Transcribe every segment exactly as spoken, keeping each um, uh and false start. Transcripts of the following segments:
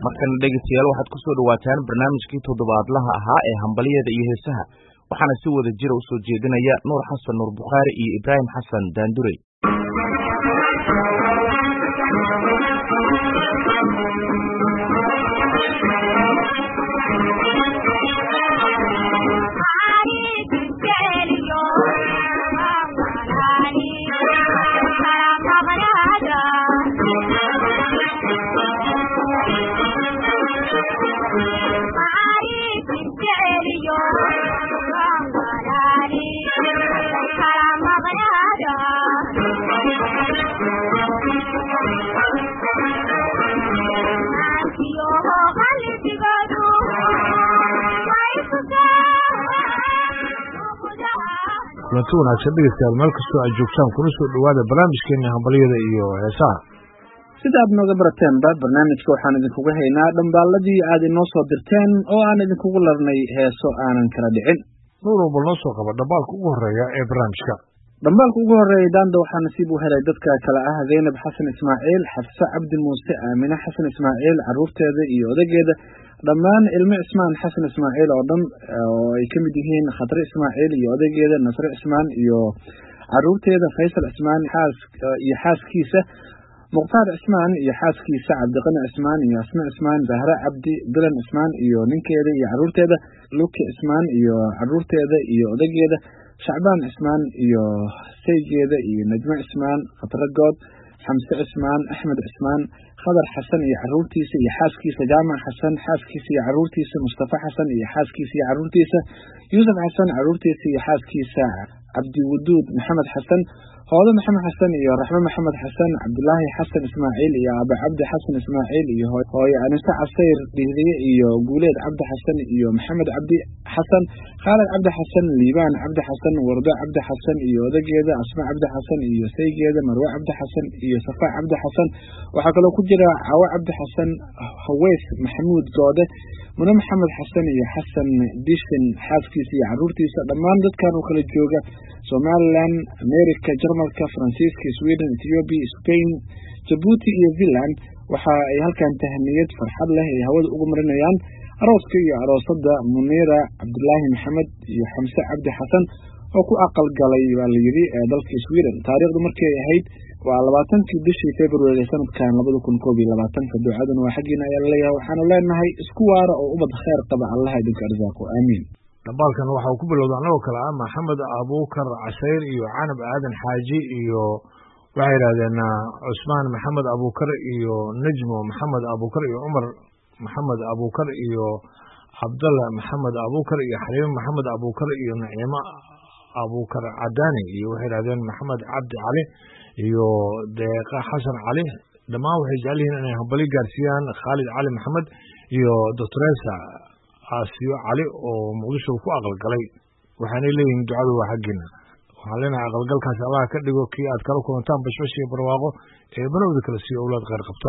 markana dhegeystayaal waxaad ku soo dhawaataan barnaamijkii toddobaadlaha ahaa ee hambaliyada iyo heesaha waxaana si wada jira u soo jeedinaya Nuur Xasan Nuur Bukhaari iyo Ibraahim Xasan Daandurey. kulanti wanaagsan dhegeystayaal meel kastoo aad joogtaan kuna soo dhowaada barnaamijkeena hambaliyada iyo heesaha. sida aad nooga barateenba barnaamijka waxaan idinkuga haynaa dhambaaladii aad inoo soo dirteen oo aan idinkugu larnay heeso aanan kala dhicin. nuurow bal noo soo qaba dhambaalka ugu horeeya ee barnaamijka. dhambaalka ugu horeeya daanda waxaa nasiib u helay dadka kale ah Zaynab Xasan Ismaaciil, Xafsa Cabdi Muuse, Aamina Xasan Ismaaciil, caruurteeda iyo odageeda, dhammaan ilmo Ismaan Xasan Ismaaciil oo dhan oo ay ka mid yihiin Khadri Ismaaciil iyo odageeda, Nasri Ismaan iyo caruurteeda, Faysal Ismaan xaas iyo xaaskiisa, Muqtaar Ismaan iyo xaaskiisa, Cabdiqani Ismaan iyo Asma Ismaan, Zahra Cabdi, Bilan Ismaan iyo ninkeeda iyo caruurteeda, Luki Ismaan iyo caruurteeda iyo odageeda, Shacbaan Ismaan iyo saygeeda iyo Najma Ismaan, Khatragood, Xamse Ismaan, Axmed Ismaan, Khadar Xasan iyo caruurtiisa iyo xaaskiisa, Jaamac Xasan xaaskiisa iyo caruurtiisa, Mustafa Xasan iyo xaaskiisa iyo caruurtiisa, Yuusuf Xasan caruurtiisa iyo xaaskiisa, Cabdi Wuduud Maxamed Xasan, Hoodo Maxamed Xasan iyo Raxmo Maxamed Xasan, Cabdullaahi Xasan Ismaaciil iyo Aba Cabdi Xasan Ismaaciil iyo hooyo Anisa Casayr Dhihriye iyo Guuleed Cabdi Xasan iyo Maxamed Cabdi Xasan, Khaalid Cabdi Xasan, Liibaan Cabdi Xasan, Wardo Cabdi Xasan iyo odageeda, Asma Cabdi Xasan iyo saygeeda, Marwe Cabdi Xasan iyo Safa Cabdi Xasan. waxaa kaloo ku jira Cawa Cabdi Xasan, Haweys Maxamuud Goode, Muna Maxamed Xasan iyo Xasan Dishin xaaskiisa iyo caruurtiisa. dhammaan dadkan oo kala jooga Somaliland, America, Jarmalka, Faransiiska, Sweden, Ethiopia, Spain, Djibouti iyo Finland waxa ay halkan tahniyad farxad leh ay hawada ugu marinayaan arooska iyo aroosada Munira Cabdullaahi Maxamed iyo Xamse Cabdi Xasan oo ku aqal galay waa la yiri dalka Sweden. taariikhdu markay ahayd waa labaatankii bishii February sanadkan labada kun koob iyo labaatan. ducaduna waa xaqiina ayaa leeyahay. waxaanu leenahay isku waara oo ubad khayr qaba Allah idinka arsaaqo aamiin. dhambaalkan waxa uu ku bilowday anagoo kale ah Maxamed Abuukar Casayr iyo Canab Aadan Xaaji iyo waxay yiraahdeen Cusmaan Maxamed Abuukar iyo Najmo Maxamed Abuukar iyo Umar Maxamed Abuukar iyo Cabdallah Maxamed Abuukar iyo Xariim Maxamed Abuukar iyo Naciima Abuukar Cadaani iyo waxay yiraahdeen Maxamed Cabdi Cali iyo Deeqa Xasan Cali. dhammaan waxay jecel yihiin inay hambali gaarsiiyaan Khalid Cali Maxamed iyo Doctoresa Asiyo Cali oo Muqdisho ku aqal galay. waxaanay leeyihiin ducadu waa xaggina. waxaan leenahay aqalgalkaas Allah ka dhigo kii aad kala kulantaan bashbash iyo barwaaqo ee banowda kala siiyo awlaad khayr qabta.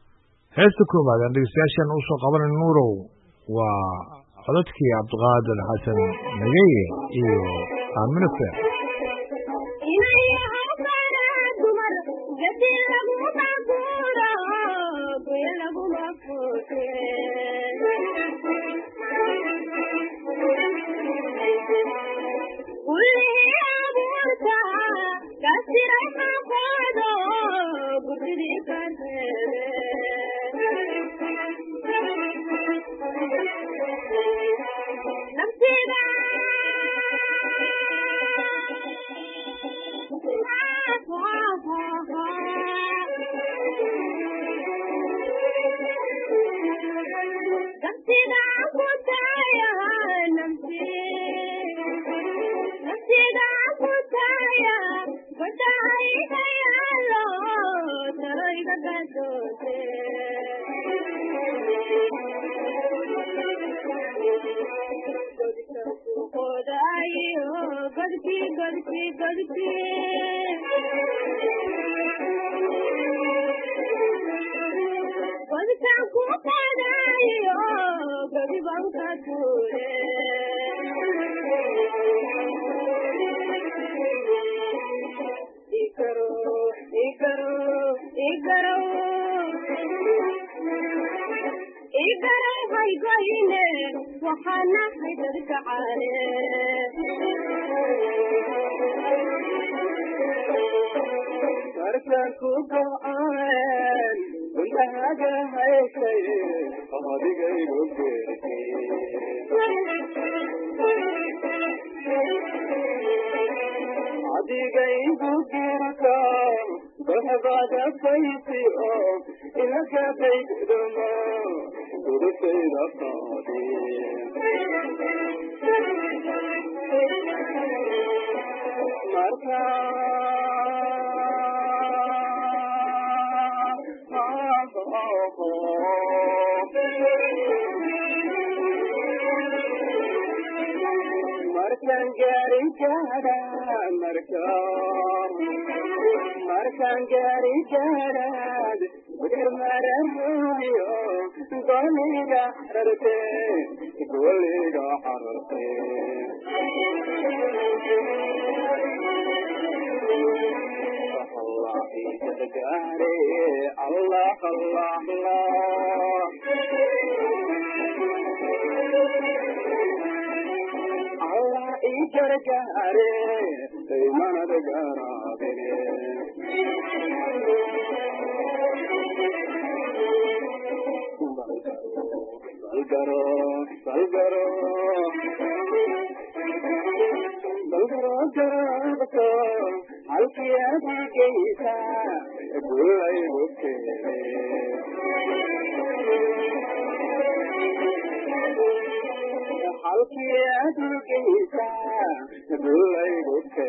heesta koobaad aan dhegeystayaashan u soo qabanay Nuurow waa codadkii Cabdiqaadir Xasan Nageye iyo Aamina Feer. goyne waxana xididka caale sarkan ku go'aan walaga haysay qadigay go'ay adigay gurka bahada fayti oo ilaka bayduma gurtayda qaadi marka markan gari jara markan markan gari jara udir marayo goliga rarte goliga harate Allah idare Allah Allah Allah ijargare mana dagarabe salgaro salgaro salgaro garato alkiyadi geisa gulay buke alkiyadi geisa gulay buke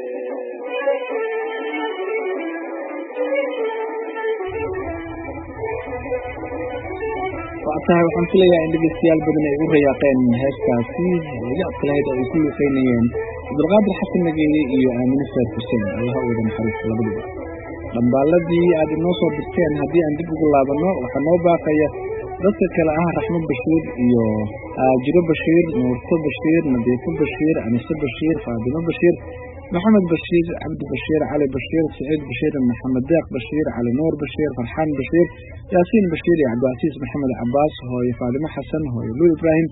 وأتاه وحمد لله عند الاستيال بدن الرياقين هالكاسي وجاءت لهذا أي كل فينيين بالغادر حسن نجيلي إيو آمن السيد حسين الله أولا محرس لبدا لما الذي عاد النصر بالتين هدي عند بقول الله بنا وحنو باقية ذاتك لأها رحمة بشير إيو جرو بشير نورتو بشير نبيكو بشير أنسو بشير فاضمة بشير محمد بشير عبد بشير علي بشير سعيد بشير محمد داق بشير علي نور بشير فرحان بشير ياسين بشير عبد العزيز محمد عباس هو فاطمة حسن هو لو إبراهيم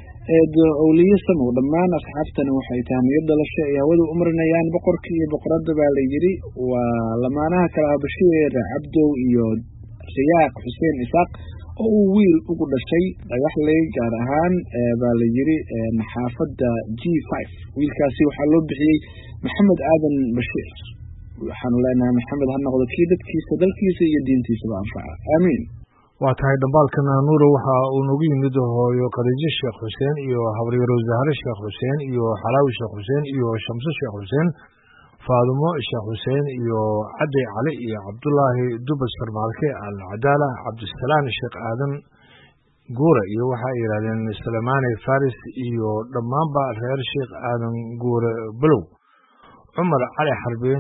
أولي سمو ضمان أصحابتنا وحيتان يبدأ الشيء يولو أمرنا يان بقركي بقرد باليجري ولما أنا كلا بشير عبدو يود سياق حسين إساق أو ويل أقول الشيء يحلي جارهان باليجري محافظ جي خمسة ويل كاسي وحلو بحي محمد آدم بشير وحن لنا محمد هنقول كيدت كيس دل كيس يدين تيسبع فعلا آمين واتهاي دنبالكنا نورو وحا ونوغي مدو هو قديجي الشيخ حسين إيو حبري روزدهر الشيخ حسين إيو حلاوي الشيخ حسين إيو شمس الشيخ حسين فاطمة الشيخ حسين إيو عدي علي إيو عبد الله دبس فرمالكي العدالة عبد السلام الشيخ آدم قورة إيو وحا إيرادين سليماني فارس إيو دمان با غير الشيخ آدم قورة بلو عمر علي حربي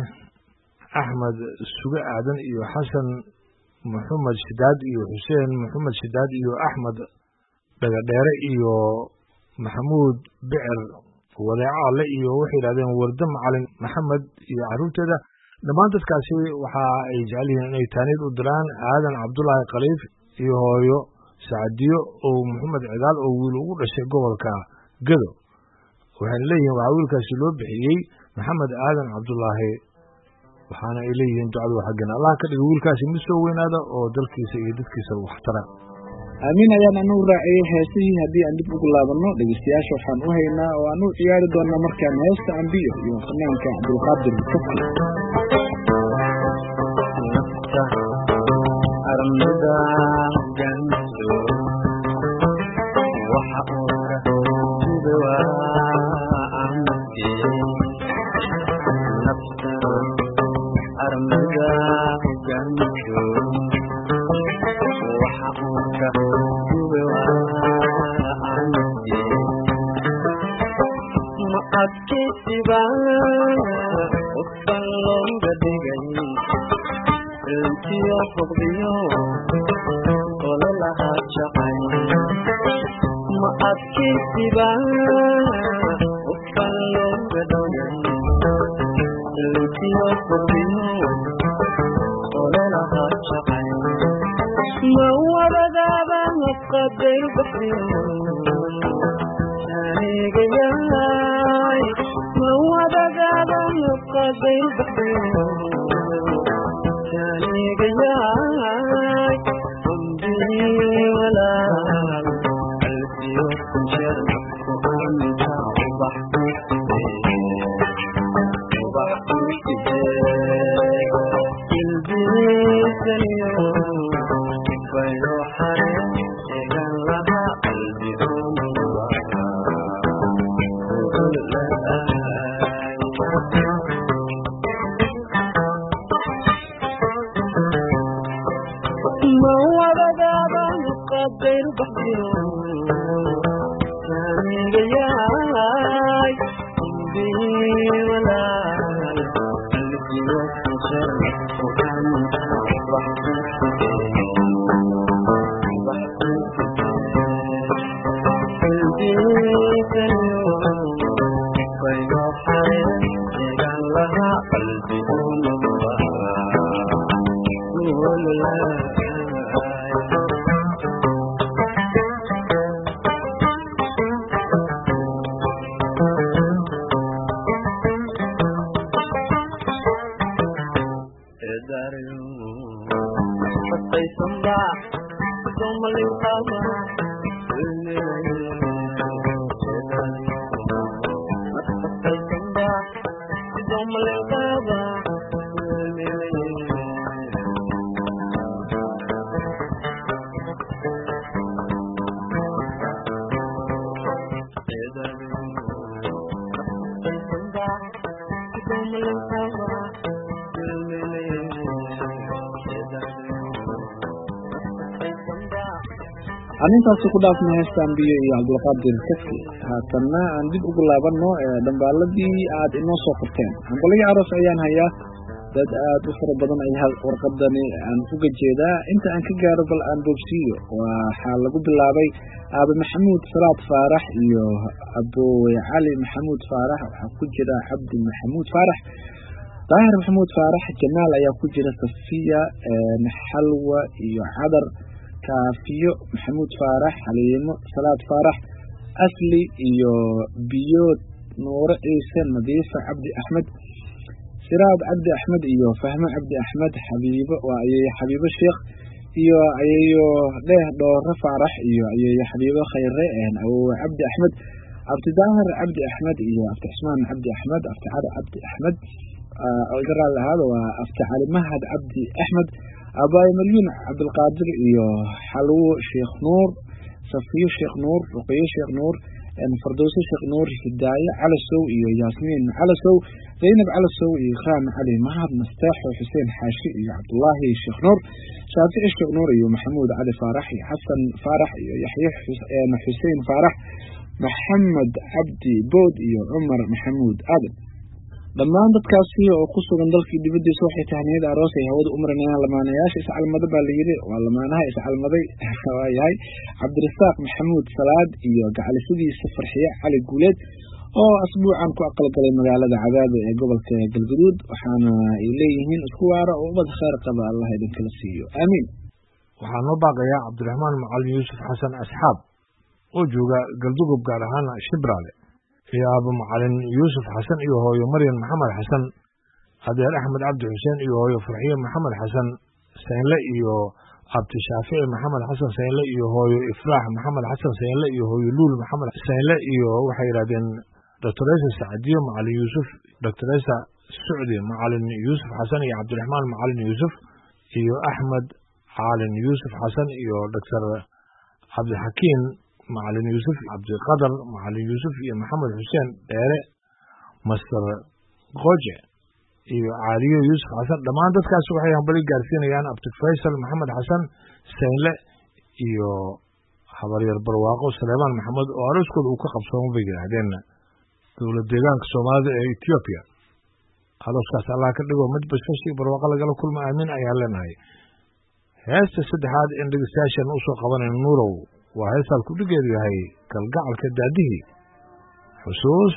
أحمد السوق آدم إيو حسن محمد شداد إيو حسين محمد شداد إيو أحمد دغدير إيو محمود بعر وداع الله إيو وحي لادين وردم على محمد إيو عروت هذا لما أنت تكاسي وحا يجعلين أن يتانيد ودران آدم عبد الله قليف إيو هويو سعديو أو محمد عدال أو ولو رشي قولكا قدو وحن ليه وعاول كاسلو بحيي محمد آدم عبد الله وحنا إليه دعوة حقنا الله كده يقول كاسي مسوين هذا ودلكي سيدك يسوي واحترام آمين أيانا نور رأيه هاسي هدي عند بقول الله بنا لجستياش وحن وهينا وأنو عيار دونا مركان هاست عن بيه يوم خنان كعبد القادر الكفر أرمدا جنسو وحقورة دواء عمتي نفسا أرمدا جنسو وحقورة دواء عمتي ما أكيد بان وقبلهم بدقين انتي أفضيو قول لها شقين ما أكيد بان وقبلهم بدقين انتي أفضيو قول لها شقين ما هو بذابا قدر بحيو شانيك ياي مواد قادة قدر بحيو شانيك ياي قلبي ولا قلبي وكنشر وأنت وبحبك وبحبك قلبي سليم فيروحني إذا لها قلبي ما ورد هذا يقدر بحيو ثاني جاي قلبي ولا قلبي وكسر وأنت بحبك قلبي سليم فيروحني إذا لها قلبي arintaasi ku dhaafna heestaan biyo iyo cabdulqaadir kaski haatanna aan dib ugu laabano dhambaaladii aad inoo soo qorteen hambalyo aroos ayaan hayaa dad aad u fara badan ay warqadani aan uga jeedaa inta aan ka gaaro bal aan boobsiiyo waxaa lagu bilaabay aabe maxamuud salaad faarax iyo aboowe cali maxamuud faarax waxaa ku jira cabdi maxamuud faarax daahir maxamuud faarax jamaal ayaa ku jira safiya xalwa iyo cadar kaafiyo maxamuud faarax xaliimo salaad faarax asli iyo biyood nuure ciise nadiifa cabdi axmed siraad cabdi axmed iyo fahmo cabdi axmed xabiibo waa ayeeyo xabiibo sheekh iyo ayeeyo dheeh dhoore faarax iyo ayeeyo xabiibo khayre awowe cabdi axmed abtidaahir cabdi axmed iyo abti xusmaan cabdi axmed abti cali cabdi axmed iga raali ahaada waa abti cali mahad cabdi axmed abaayo malyuun cabdilqaadir iyo xalwo sheekh nuur safiyo sheekh nuur ruqiyo sheekh nuur fardowso sheekh nuur hidaaye calasow iyo yaasmiin calasow zaynab calasow iyo ikraam cali mahad nasteexo xuseen xaashi iyo cabdullaahi sheekh nuur shaafici sheekh nuur iyo maxamuud cali faarax iyo xasan faarax iyo yaxye xuseen faarax maxamed cabdi bood iyo cumar maxamuud aadan dhammaan dadkaasi oo ku sugan dalkii dibadiisa waxay tahniyada aroos ay hawada u marinayaan lamaanayaasha iscalmada baa layidhi waa lamaanaha iscalmaday waayahay cabdirasaaq maxamuud salaad iyo gacalisidiisa farxiye cali guuleed oo asbuucan ku aqalgalay magaalada cadaada ee gobolka galgaduud waxaana ay leeyihiin isku waara oo ubad khayr qaba allah idinkala siiyo aamiin waxaa noo baaqayaa cabdiraxmaan macalin yuusuf xasan asxaab oo jooga galdugob gaar ahaan shibraale iyo aabo macalin yuusuf xasan iyo hooyo maryan maxamed xasan adeer axmed cabdi xuseen iyo hooyo farxiye maxamed xasan saynle iyo abti shaafici maxamed xasan saynle iyo hooyo ifraax maxamed xasan saynle iyo hooyo luul maxamed saynle iyo waxay yidhahdeen doctoresa sacdiyo macalin yuusuf doctoresa sucdi macalin yuusuf xasan iyo cabdiraxmaan macalin yuusuf iyo axmed caalin yuusuf xasan iyo doctor cabdixakiin macalin yuusuf cabdiqadar macalin yuusuf iyo maxamed xuseen dheere master qoje iyo caaliyo yuusuf xasan dhammaan dadkaas waxay hambali gaarsiinayaan abti faysal maxamed xasan saynle iyo habaryar barwaaqo saleemaan maxamed oo arooskooda uu ka qabsoomo bay yidhaahdeen dowlad deegaanka soomaalida ee ethiopia arooskaas allah ka dhigo mid bashfashi barwaaqo lagala kulma aamin ayaan leenahay heesta saddexaad in dhegeystayaashan usoo qabanayno nuurow waa heestaan ku dhigeedu yahay kalgacalka daadihii xusuus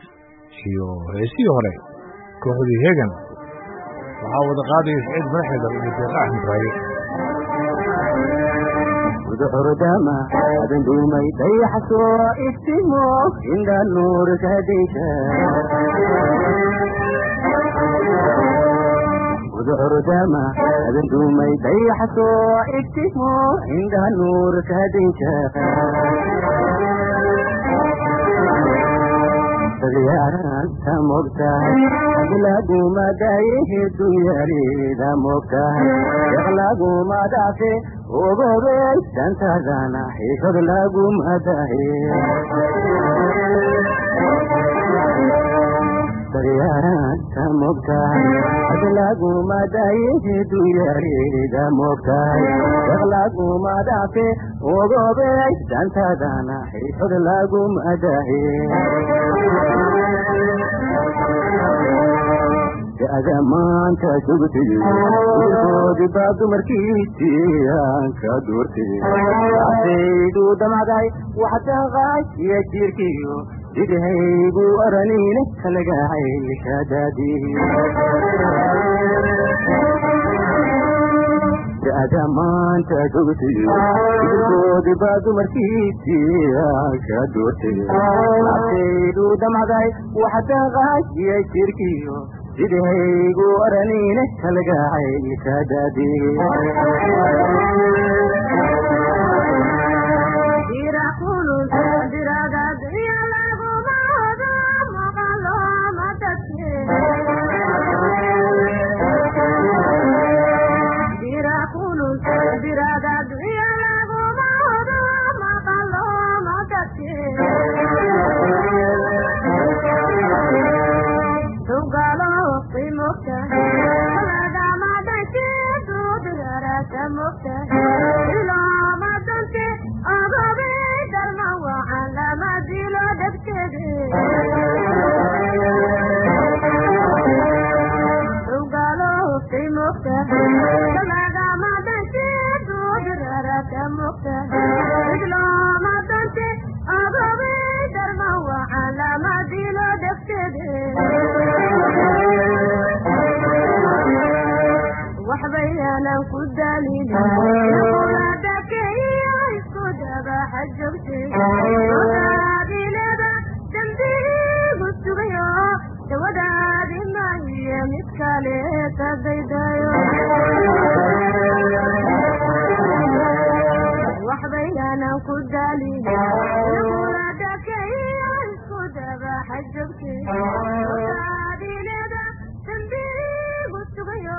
iyo heesihii hore kooxdii heegan waxaa wada qaadaya saciid madaxeedar iyo deeqa axmed raaye ودعردما أذن دومي ديحسوا اكتمو إن النور كديتا ودعردما أذن دومي ديحسوا اكتمو إن النور كديتا دياران تموكتا يغلقوا ما دايه دياري دموكتا يغلقوا ما دافي وبوبيت سانتا دانا يغلقوا ما دايه دياران تموكتا يغلقوا ما دايه دياري دموكتا يغلقوا ما دافي وبوبيت سانتا دانا يغلقوا ما دايه أزمان تشوفتي ودي باب مركيتي أنك دورتي عسيدو دمعي وحتى غاي يجيركيو يدهيبو أرانين خلقاي شدادي أزمان تشوفتي ودي باب مركيتي أنك دورتي عسيدو دمعي وحتى غاي يجيركيو يدهيبو أرانين خلقاي شدادي يراقولوا الدرادات يلعبوا بعضهم وقالوا ما تسمين يراقولوا الدرادات يلعبوا بعضهم وقالوا ما تسمين وقالوا في مكة هذا ما تشيد ودرارة مكة إلا ما تنسي أبابي درما وعلى ما ديلو دكتدي وقالوا في مكة هذا ما تشيد ودرارة مكة إلا ما تنسي أبابي درما وعلى ما ديلو دكتدي وحبينا كدالين يقول دكي يسكت بحجبتي ودادي لبا جنبي قلت غيا ودادي ما هي مسكالي تزيدايو وحبينا كدالين يقول دكي يسكت بحجبتي ودادي لبا جنبي قلت غيا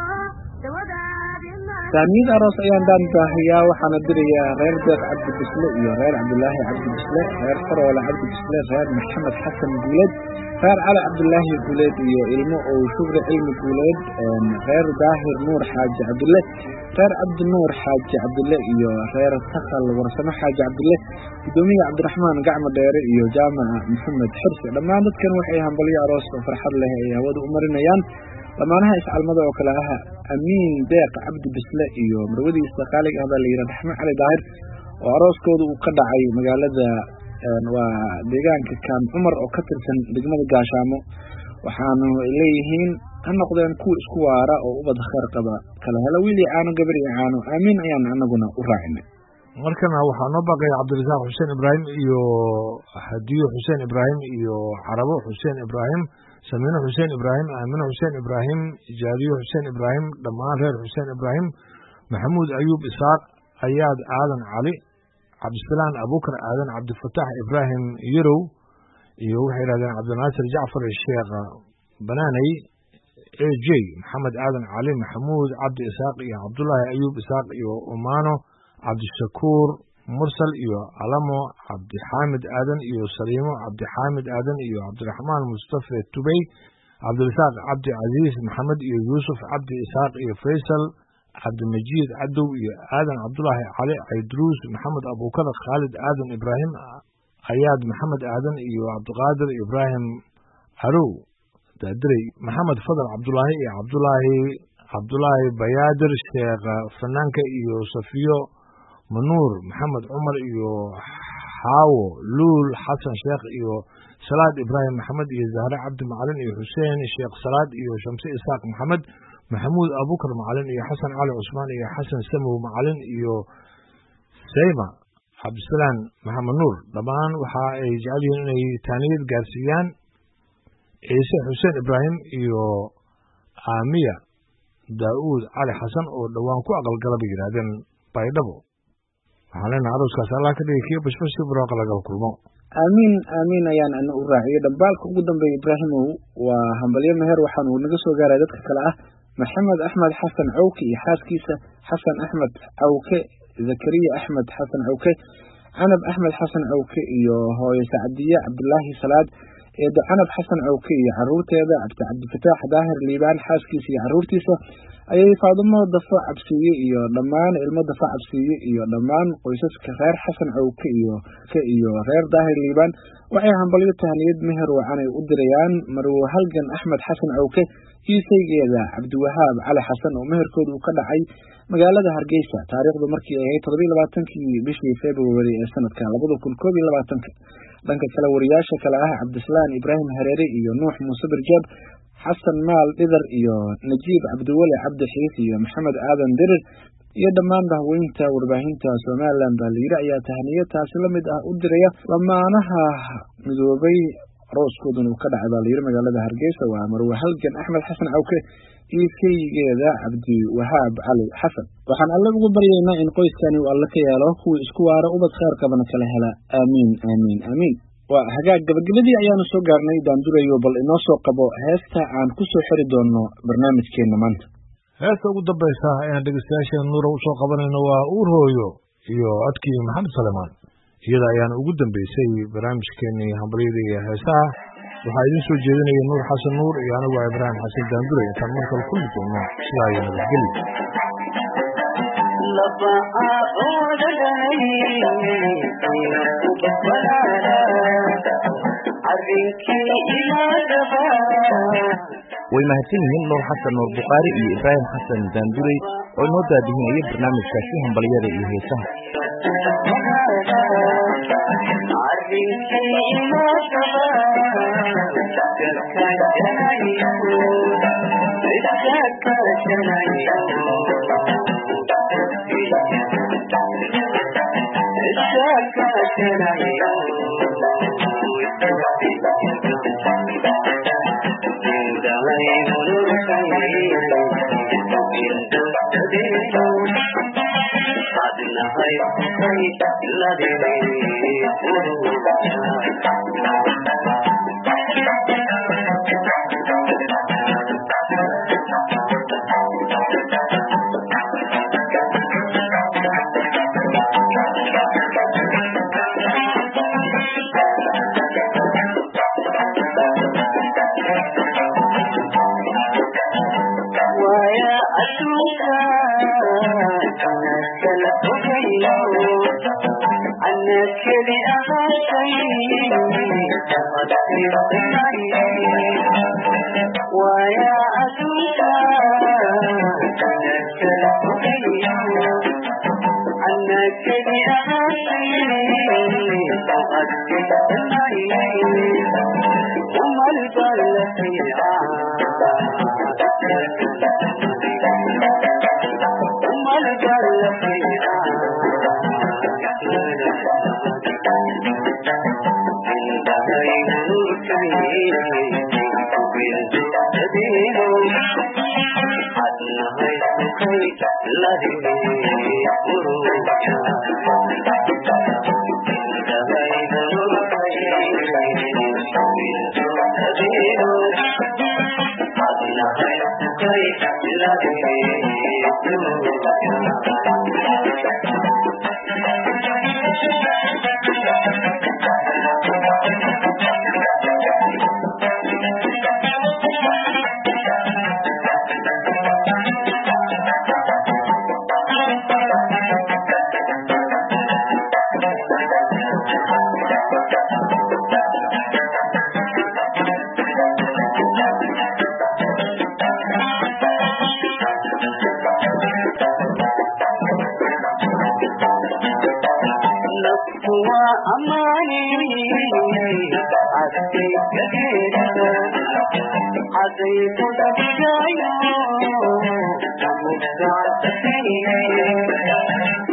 saamiid aroos ayaan daan baahiyaa waxaana dirayaa reer deeq cabdi bisle iyo reer cabdulaahi cabdi bisle reer faroole cabdi bisle reer maxamed xasan guuleed reer cali cabdulaahi guuleed iyo ilmo ou shugri cilmi guuleed reer daahir nuur xaaji cabdille reer cabdi nuur xaaji cabdille iyo reer takhal warsamo xaaji cabdille gudoomiye cabdiraxmaan gacmo dheere iyo jaamaca maxamed xirsi dhammaan dadkan waxay hambalyo aroos oo farxad leh ay hawada u marinayaan lamaanaha iscalmada oo kale ah amiin deeq cabdi bisle iyo marwadiisa qaaliga ah baa la yidhaha raxme cali daahir oo arooskooda uu ka dhacay magaalada waa deegaanka kaan cumar oo ka tirsan degmada gaashaamo waxaanu leeyihiin ha noqdeen kuwa isku waara oo ubad khayr qaba kala hela wiili caano gabar iyo caano aamiin ayaan anaguna u raacinay markana waxaa noo baqaya cabdirasaaq xuseen ibraahim iyo hadiyo xuseen ibraahim iyo carabo xuseen ibraahim سمينة حسين إبراهيم آمنة حسين إبراهيم جاريو حسين إبراهيم دمان رير حسين إبراهيم محمود أيوب إسحاق أياد آدن علي عبد السلام أبو بكر آدن عبد الفتاح إبراهيم يرو يوحي آدن عبد الناصر جعفر الشيخ بناني اي جي محمد آدن علي محمود عبد إسحاق يا عبد الله أيوب إسحاق يو أمانو عبد الشكور مرسل إيو علمو عبد حامد آدن إيو سليمو عبد حامد آدن إيو عبد الرحمن مصطفى التبي عبد الرزاق عبد عزيز محمد إيو يوسف عبد إسحاق إيو فيصل عبد المجيد عدو إيو آدن عبد الله علي عيدروس محمد أبو بكر خالد آدن إبراهيم أياد محمد آدن إيو عبد القادر إبراهيم عرو تدري محمد فضل عبد الله إيو عبد الله عبد الله بيادر الشيخ فنانك إيو صفيو منور محمد عمر إيو حاو لول حسن شيخ إيو سلاد إبراهيم محمد إيو زهراء عبد معلن إيو حسين الشيخ سلاد إيو شمسي إسحاق محمد محمود أبو بكر معلن إيو حسن علي عثمان إيو حسن سمو معلن إيو sayma cabdisalaan maxamed nuur dhammaan waxa ay jecel yihiin inay taaniyad gaarsiiyaan ciise xuseen ibraahim iyo aamiya daa'uud cali xasan oo dhowaan ku aqalgala bay yidhaahdeen baydhabo waxaan leenahay arooskaas allah ka dhigay kii bashbashii buraaqa lagala kulmo aamiin aamiin ayaan ana u raaciyey dhambaalka ugu dambeeya ibraahimow waa hambalyo meher waxaan uu naga soo gaaray dadka kale ah maxamed axmed xasan cawke iyo xaaskiisa xasan axmed cawke zakariya axmed xasan cawke canab axmed xasan cawke iyo hooyo sacdiye cabdulaahi salaad eedo canab xasan cawke iyo caruurteeda cabdi cabdifataax daahir liibaan xaaskiisa iyo caruurtiisa ayay faadumo dafo cabsiiye iyo dhammaan ilmo dafo cabsiiye iyo dhammaan qoysaska reer xasan cawke iyo iyo reer daahir liibaan waxay hambalyo tahniyad meher wacanay u dirayaan marwo halgan axmed xasan cawke iyo saygeeda cabdiwahaab cali xasan oo meherkooda uu ka dhacay magaalada hargeysa taariikhdu markii ay ahayd toddobiyo labaatankii bishii february ee sanadka labada kun koob iyo labaatanka dhanka kale wariyaasha kale ah cabdisalaan ibraahim hareere iyo nuux muuse birjaab xasan maal dhidar iyo najiib cabdiweli cabdi xiis iyo maxamed aadan dirir iyo dhammaan bahweynta warbaahinta somalilan baa layidhi ayaa tahniyo taasi la mid ah u diraya lamaanaha midoobay arooskooduna uu ka dhacay baa layidhi magaalada hargeysa waa marwe halgan axmed xasan cawke iyo saygeeda cabdiwahaab cali xasan waxaan alle ugu baryaynaa in qoyskani uu alle ka yeelo kuwii isku waara ubad khayr qabana kala hela aamiin aamiin aamiin waa hagaag gabagabadii ayaanu soo gaarnay daandurayo bal inoo soo qabo heesta aan ku soo xiri doono barnaamijkeenna maanta heesta ugu dambaysa ayaan dhegeystayaasheen nuura usoo qabanayno waa uur hooyo iyo codkii maxamed salemaan iyada ayaana ugu dambeysay barnaamijkeenii hambalyada iyo heesaha waxaa idin soo jeedinaya nuur xasan nuur iyo anigu waa ibraahim xasan daanduray intaan mar kale kulli doono sidaa iyo nabadgelyo way mahadsan yihiin nuur xasan nuur bukhaari iyo ibraahim xasan daanduray oo inoo daadihinaya barnaamijkaasi hambalyada iyo heesaha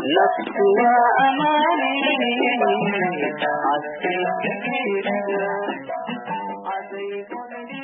نفسها أماني عسكر كبير عزيز